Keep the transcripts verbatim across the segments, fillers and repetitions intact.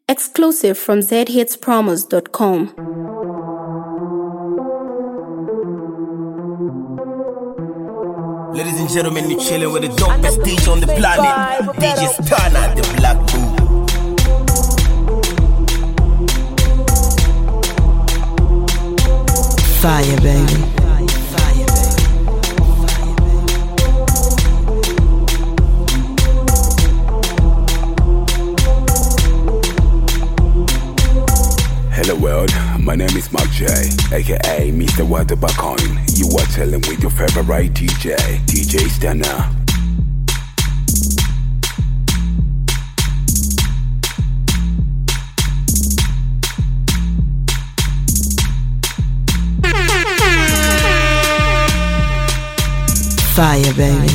Exclusive from z hits promos dot com. Ladies and gentlemen, you're chilling with the dopest D J on the planet, D J Stunna, the Black Boo. Fire, baby. Hello world, my name is Mark J, aka Mister Waterbuckcoin. You are chilling with your favorite D J, D J Stunna. Fire, baby.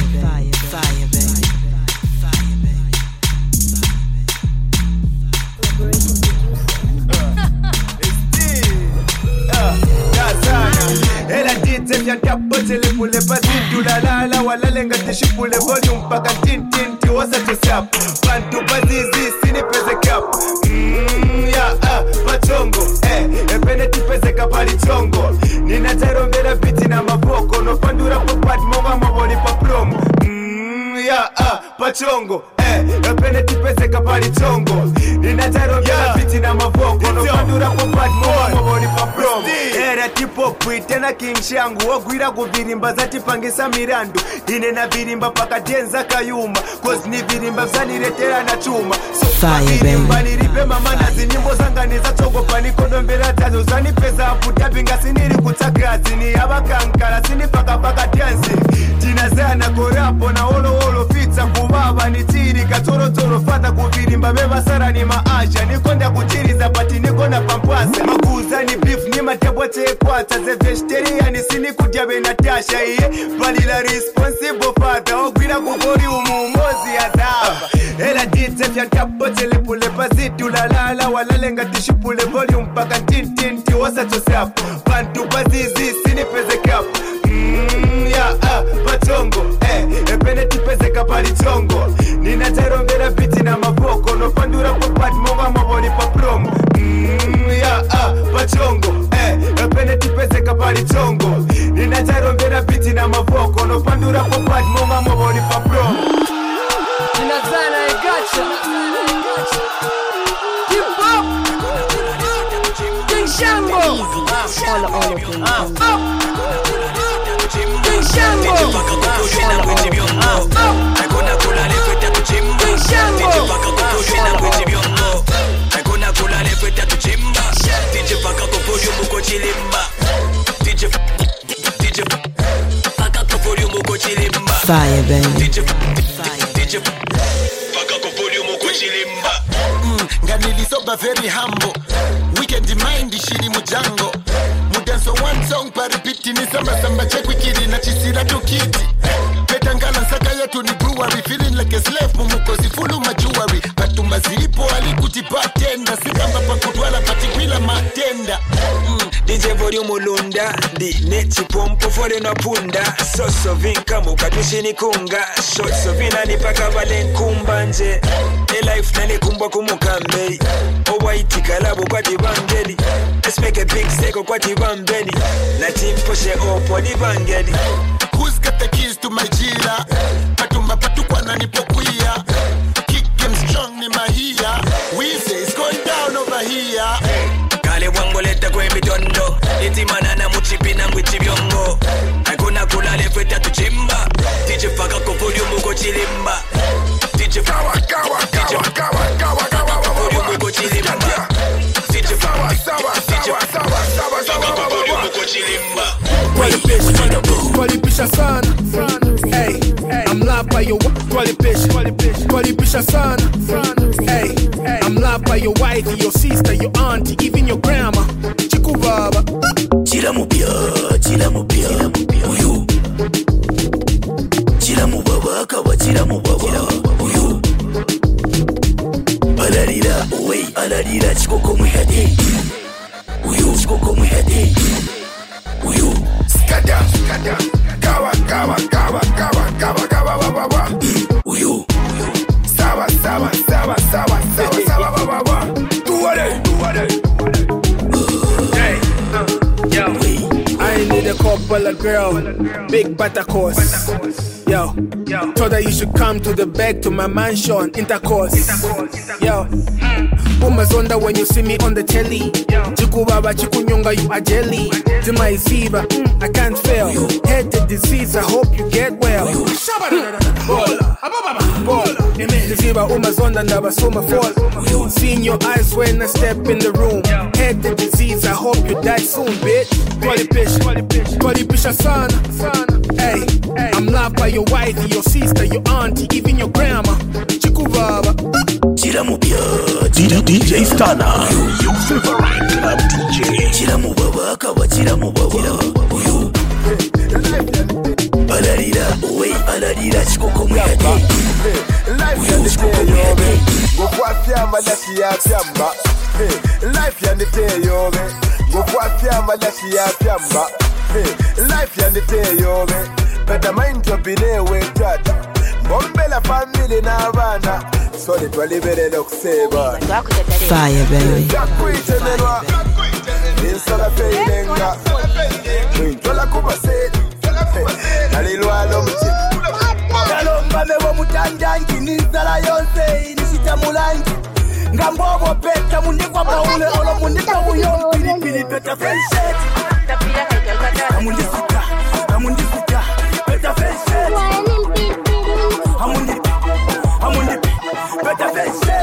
Pule pasitu la la la walale ngati shipule volume paka tin tin ti wasa to sap bantu bazizi sini pese cap mm, ya ah pachongo eh epene ti pese kapali chongo nina tero mbele biti na maboko no pandura popad monga maboli pa promo mm, ya ah pachongo eh epene ti pese kapali chongo nina tero mbele biti na maboko no pandura popad monga maboli pa promo era tipo tena kinshangu ogwira kuvirimba zatipangisa mirandu ine na virimba pakatenza kayuma cause ni virimba vzaniretera na chuma so virimba niripe mama na zinyimbo zanganiza chogo panikodombera tazo zanipeza aputapinga siniri kutsakazi ni abakankara sini paka paka dance tinazana korapo na olo olo pizza kubaba ni tiri katoro toro fata kuvirimba beba sara ni maasha nikonda kuchiriza pati nikona pampasa makuza ni beef ni matebote kwata ze vegetarian sini kudya benatasha iye balila responsible father ogwira kugori umumozi azaba ela dite fya kapote le pule pasitu la la la walale ngati shipule volume paka tin tin ti wasa to sap bantu bazizi sini pese cap mm, ya ah pachongo eh epene ti pese kapali chongo nina tero mbera biti na maboko no pandura popad monga maboli pa promo mm, ya ah pachongo eh epene ti pese kapali chongo nina tero mbera biti na maboko no pandura popad monga maboli pa promo Ninazana I gotcha Hip hop King Shambo All all of them. King Shambo Hakuna kulale kweta kuchimba Tije paka kukushina kuchibiongo Hakuna kulale kweta kuchimba Tije paka kupuri muko chilimba Tije Tije paka kupuri muko chilimba Fire, baby. Tije Tije paka kupuri muko chilimba Nganili soba very humble Weekend mind shiri mujango Mudanso one song pa repeat ni samba samba chekwi kiri na chisira tukiti Petangala nsaka yetu ni brewery feeling like a slave mumukozi fulu majuari Batu mazipo alikuti patenda Sikamba pa kudwala patikwila matenda mm. D J volume ulunda Di neti pompo fole na punda Soso vinka mukadushi ni kunga Shotso vina ni paka vale nkumba nje E life nani kumbwa kumukambe O white kalabu kwa tibangeli Let's make a big seko kwa tibambeni Na timposhe opo tibangeli Who's got the keys to my jira Patumba patukwa na nipokuia Kick him strong ni mahia We say it's going down over here Kale wango leta kwe mitondo Iti manana muchipi na ngwichi byongo Hakuna kulale feta tuchimba Tije faka kufuri muko chilimba Tije kawa kawa kawa kawa kawa kawa kufuri muko chilimba Tije sawa sawa sawa sawa sawa sawa kufuri muko chilimba Qualipisha sana hey I'm live by your qualipisha qualipisha sana hey I'm live by your wife, your sister, your auntie, even your grandma chiku baba chila mupya chila mupya uyu chila mubaba kawa chila mubaba uyu alarira uwe alarira chikoko muhade uyu chikoko muhade uyu Skada skada kawa kawa kawa kawa kawa kawa wa wa wa uyu sawa sawa sawa sawa sawa sawa wa wa wa Well, a girl, big butter course. Yo, told her you should come to the back to my mansion, intercourse. Yo, umazonda when you see me on the telly. Chikubaba, chikunyonga, you are jelly. To my fever, I can't fail. Head the disease, I hope you get well. The fever, umazonda, never saw my fall. Seeing your eyes when I step in the room. Head the disease, I hope you die soon, bitch. Polypish, polypish, son. Hey, I'm loved by your wife, your sister, your auntie, even your grandma. Chikubaba. D J Stunner, your favorite club D J. Chiramubaba, kawa chiramubaba. Uyu. Alarira, oi, alarira, chikoko muyade. Life yandite yobe, ngokwafya malashi ya fyamba. Life yandite yobe, ngokwafya malashi ya fyamba. Life yandite yobe, better mind to be there with that. Bombela family na bana. Sorry, to libere lokseba. Fire, baby. Yakuite menwa, insala feilenga. Mwintola kubasedi, nalilwa lomti. Kalomba mewa mutandangi, nizala yonse, nishita mulangi. Ngambobo peta, mundikwa paule, olo mundikwa uyon, pili pili peta friendship. Amundisika, amundisika, peta friendship. Amundi, amundi, peta friendship.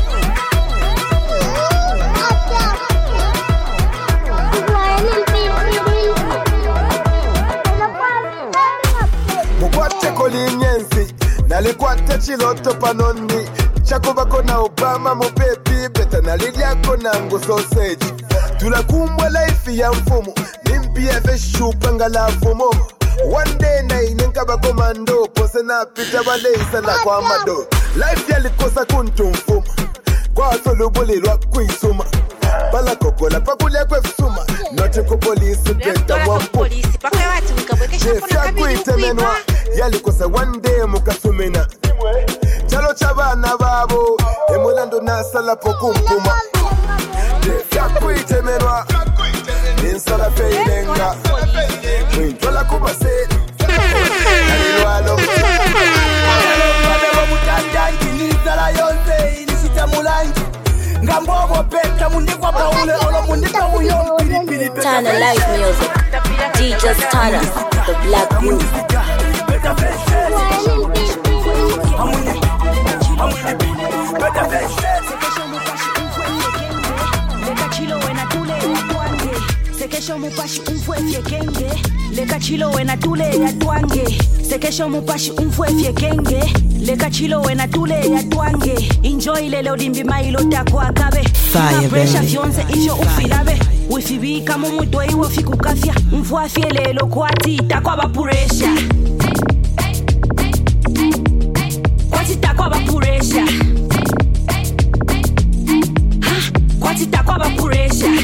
Mukwate kolinyensi, nalikwate chiloto panoni. Chakuba kona Obama mo baby, beta nalilia kona ngo sausage. Tulakumbwa life ya mfumo, nimpia veshu pangala fumo. One day na inenkaba komando, pose na pita bale isana kwa mado. Life ya likosa kuntu mfumo, kwa solubuli lwa kuisuma. Bala kokola pakulia kwe fsuma, noche ko polisi peta wampu. Chef ya kuite menwa, ya likosa one day mukasumena. Chalo chabana babo, emulando nasala pokumpuma. Chef ya kuite menwa, insala feilenga. Mwintola kubasedi, nalilwa lomti. Mwintola mutandangi, nizala yonse, nishita mulangi. Ngambobo peta, mundikwa paule, olo mundikwa uyon, pili pili peta. Tana live music. D J Tana, the Black Groove. Peta friendship. Amundi, amundi, peta friendship. Sekesho mupashi umfwe kenge leka chilo wena tule ya twange sekesho mupashi umfwe kenge leka chilo wena tule ya twange enjoy lelo dimbi mailo takwa kabe Fire, pressure baby. fionse isho ufilabe wifibi kama mutwe iwo fikukafya mfwa lelo kwati takwa ba pressure kwati takwa ba pressure kwati takwa ba pressure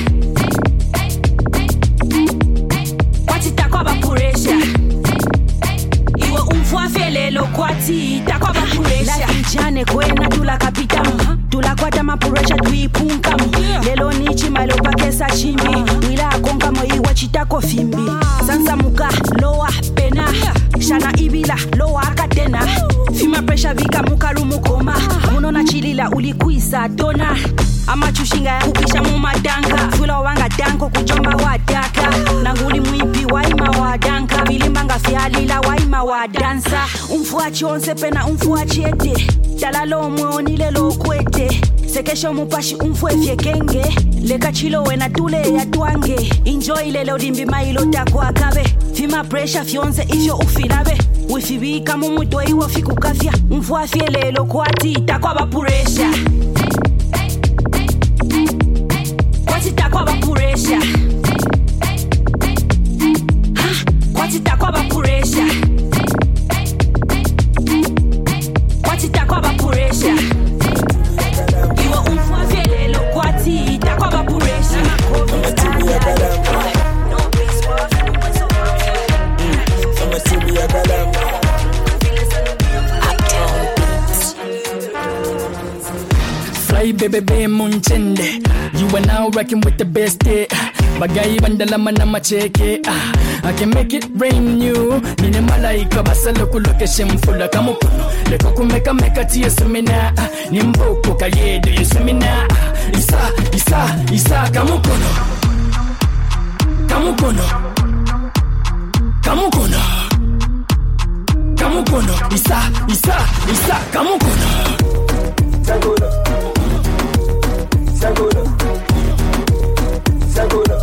iwe umfuafelelo kwati takwa bapuresha njane kwena tula kapitamu tula kwata mapuresha tuipunkamu lelo nichi malopa kesa chimbi wila konkamo iwa chitako fimbi sansa muka loa pena shana ibila loa akatena fima presha vika muka lumukoma munona chilila ulikuisa dona ama chushinga ya kupisha mumadanka fula wanga danko kujomba wadaka nanguli mwipi waima wadanka bilimbanga fialila waima wadansa umfua chonse pena umfua chete talalo mwonile lo kwete sekesho mupashi umfwe kenge leka chilo wena tule ya twange enjoy lelo dimbi mailo takwa kabe fima pressure fionse isho ufilabe wifibi kama mutwe iwo fikukafya umfua lelo kwati takwa ba pressure kwati takwa ba pressure kwati takwa ba pressure kwati takwa ba pressure iwo umfwa lelo kwati takwa ba pressure Fly baby baby munchende. You are now rocking with the best, yeah. Bagay bandala manama cheke ah. I can make it rain you. Nine malaika basalo kuloke shemfula kamukono. Leko kumeka meka tiye sumina ah. Nimboko kayedo yusumina ah. Isa, isa, isa kamukono. Kamukono. Kamukono. Kamukono. Isa, isa, isa kamukono. Sagoda. Sagoda. Sagoda.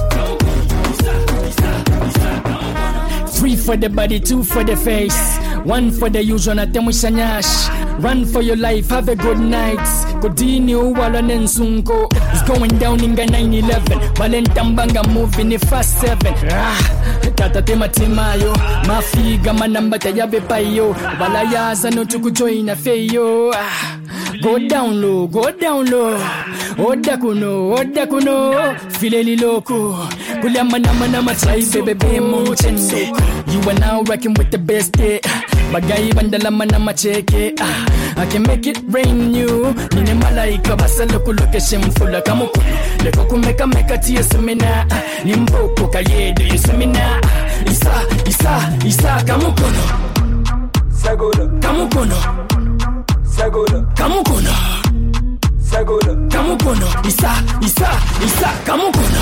Three for the body, two for the face. One for the usual na temu shanyash. Run for your life, have a good night. Kodini uwala nensunko. It's going down in nine eleven. Valentambanga moving in fast seven. Ah, tata tema timayo. Mafiga manamba tayabe payo. Valayaza no tukujoina feyo. Ah. Go down low, go down low. Oda kuno, oda kuno. Fileli loko. Kulama nama nama chai bebe mo chendo. You are now rocking with the best day. Bagay bandala manama cheke. I can make it rain you. Nine malaika basalo kuloke shemfula kamukono. Leko kumeka meka tiye sumina. Nimboko kayedo yusumina. Isa, isa, isa kamukono. Sagoda. Kamukono. Sagoda. Kamukono. Sagoda. Kamukono. Isa, isa, isa kamukono.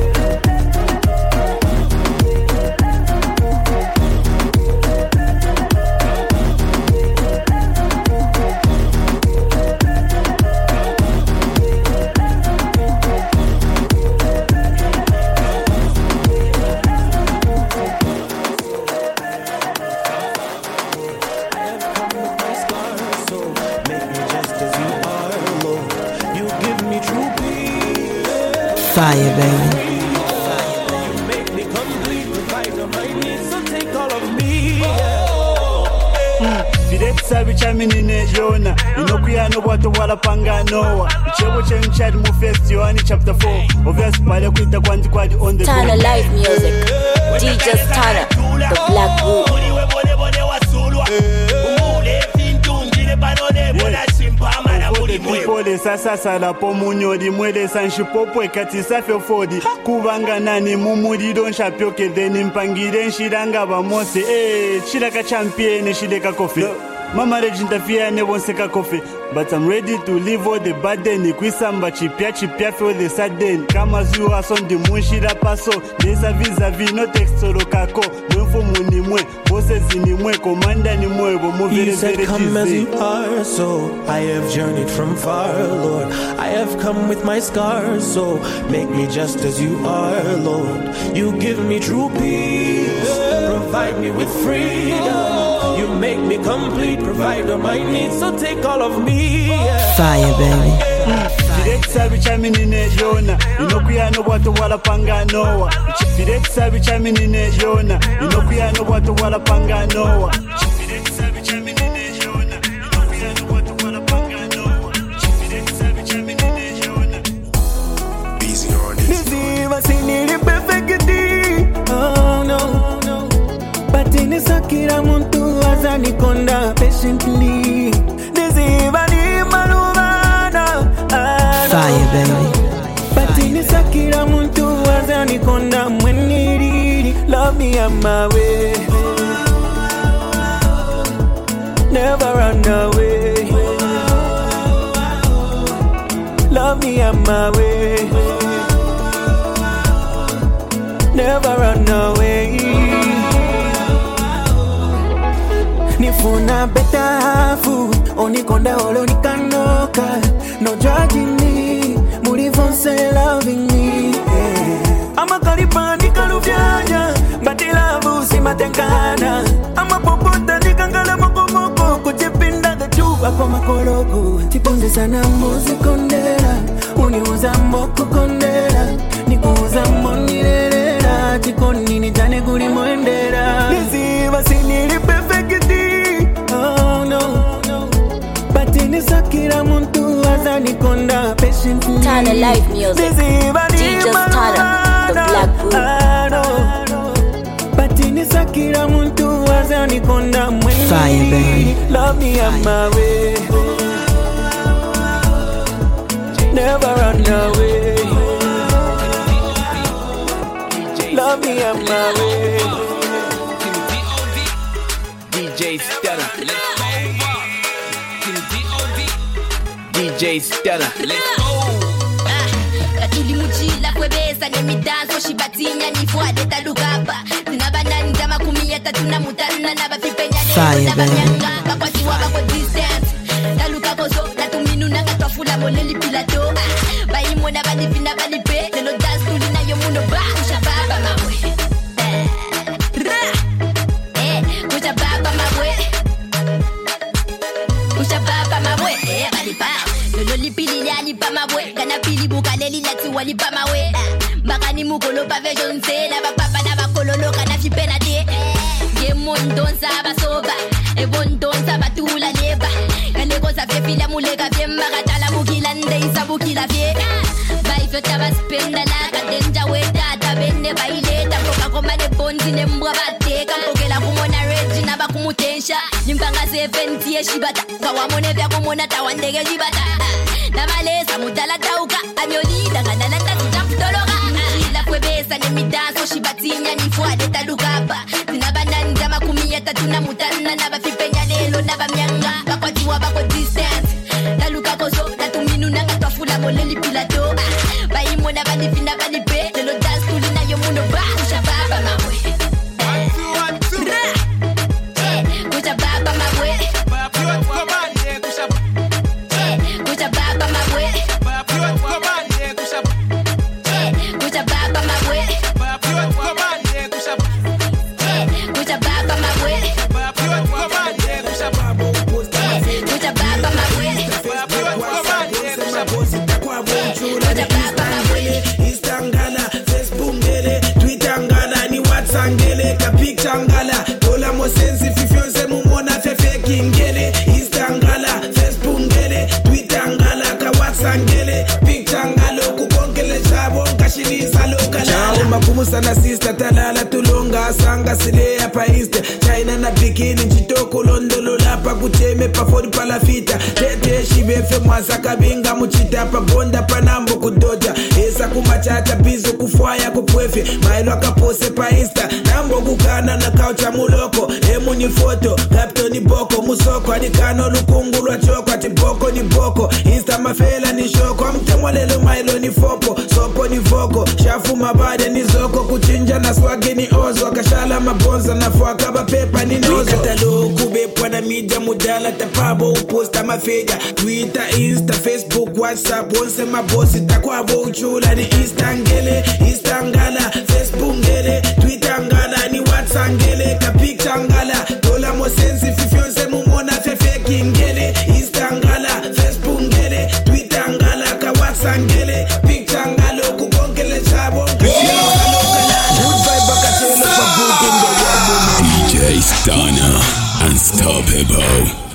Fire, baby. Fidexa bichamini ne Jona. Inokuya no watu wala panga Noah. Chebo chen chat mu first Yohani chapter four. Obvious pale kuita kwanti kwadi on the go. Tana live music. D J Tana, the Black Group. Pole sasa sala po munyodi mwele sanshi popo ekati safe fodi kubanga nani mumudi don shapyoke then mpangire nshiranga bamose eh shiraka champion shideka coffee mama rejinta fia ne bonseka coffee but I'm ready to leave all the burden kwisamba chipia chipia for the sudden kama zuwa son de munshira paso nesa vis-a-vis no textoro kako mwefu muni mwe bose zini mwe komanda ni mwe bo mu very very come as you are, so I have journeyed from far, Lord. I have come with my scars, so make me just as you are, Lord. You give me true peace, provide me with freedom. You make me complete, provide all my needs, so take all of me. Yeah. Fire, baby. Fidexa bichamini ne Jona. Inokuya no watu wala panga Noah. Fidexa bichamini ne Jona. Inokuya no watu wala panga Noah. Fidexa bichamini ne Jona. Inokuya no watu wala panga Noah. Fidexa bichamini ne Jona. Busy on this. Busy, but see nearly perfect. Oh no, no. But in the Sakira Muntu Azani Konda patiently. Busy, but in Malumana. Fire, baby. But in the Sakira Muntu Azani Konda when needy. Love me on my way. Never run away. Love me on my way. Never run away. Nifuna better food. Oni konda olo ni kanoka. No judging me. Murivon say loving me. Yeah. Ama kalipa ni kalufyanya. Bati lavu si matengana. Ama popota ni kangala moko moko. Kuchipinda the chupa kwa makoloko. Tipunze sana muzi kondera. Uniuza moko kondera. Nikuuza moni lelera. Chikoni ni jane kuli mwendera. Nisiva sinili perfecti. Oh no, no. Batini sakira muntu azani konda patiently. Tana live music. D J Tana, the Black Group. Batini sakira muntu azani konda mweni. Fire, baby. Love me on my way. Never run away. me on my way. D J Stella. D J Stella. Let's go. Tulimujila kwebeza ne midanzo shibatinya nifuade talugaba tinabananja makumi ya tatu na mutana na bafipenya Fire, baby. bakwatiwa bako distance taluka kozo na tuminu na katwafula moleli pilato bayimo na balipina balipe lelo dance tulina yo muno ba ushababa mawe eh ushababa mawe ushababa mawe eh balipa lolo lipili ya lipa mawe kana pili bukaneli lati walipa mawe mbakani mukolo pave jonse na bapapa na bakololo kana fipena de ge mondonza basoba e bondonza batula leba kane koza fepila mulega vyemba katala mukila ndeisa bukila vye baifyo tabaspenda la kadenja wedata benne baileta mboka komane bonzi ne mbwa bateka mbokela kumona reji na bakumutensha nimpanga seventy yeshibata kawamone vya kumona tawandege jibata na malesa mudala tauka amyolida kanalanda tutamtologa ila kwebesa ne midanzo shibatinya nifuade talugaba tinabananja makumi ya tatu na mutana na bafipenya lelo na bamyanga bakwatiwa bako distance taluka kozo na tuminu na katwafula moleli pilato bayimo na balipina balipe lelo dance tulina yo muno ba ushababa mawe ushababa mawe ushababa mawe sana sister talala tulonga sanga sile hapa East China na bikini nchitoko londolo lapa kuteme pa fodi palafita tete shibefe mwasa kabinga muchita pa bonda panambo kudoja esa kumachata bizo kufwaya kupwefe mailo akapose pa Insta nambo kukana na kaucha muloko emu ni foto kapto ni boko musoko adikano lukungu lwa choko ati boko ni boko Insta mafela ni shoko mtemwa lelo mailo ni fopo sopo ni voko shafu mabade ni zoko kuchinja na swagi ni ozo akashala mabonza na fuaka bapepa ni nozo katalo kubepwa na media mudala tapabo uposta mafeja Twitter, Insta, Facebook, WhatsApp onse mabosi takwabo uchula ni Insta ngele Insta ngala Facebook ngele Twitter ngala ni WhatsApp ngele kapikta ngala dola mosensi fifionse mumona fefeki ngele Insta ngala Facebook ngele Twitter ngala ka WhatsApp ngele pikta ngalo kubongele chabo D J Stunner, Unstoppable.